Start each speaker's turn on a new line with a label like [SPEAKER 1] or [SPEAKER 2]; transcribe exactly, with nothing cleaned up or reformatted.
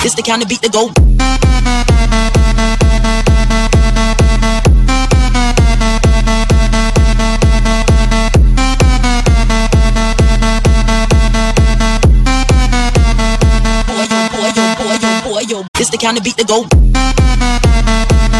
[SPEAKER 1] This the kind of beat to go. Boy, yo, boy, yo, boy, yo, boy, yo. This the kind of beat to go.